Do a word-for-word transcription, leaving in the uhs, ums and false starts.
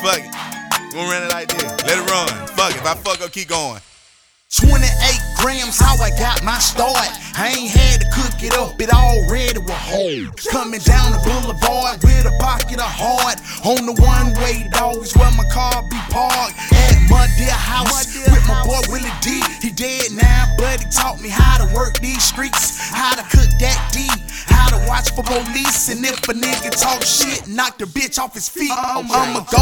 fuck it. We gon' run it like this. Let it run. Fuck it. If I fuck up, keep going. twenty-eight grams, how I got my start. I ain't had to cook it up, it already was hard. Coming down the boulevard with a pocket of hard. On the one-way, dog, is where my car be parked. At my dear house with my boy Willie D. He dead now, but he taught me how to work these streets, how to cook that D, how to watch for police. And if a nigga talk shit, knock the bitch off his feet, I'ma go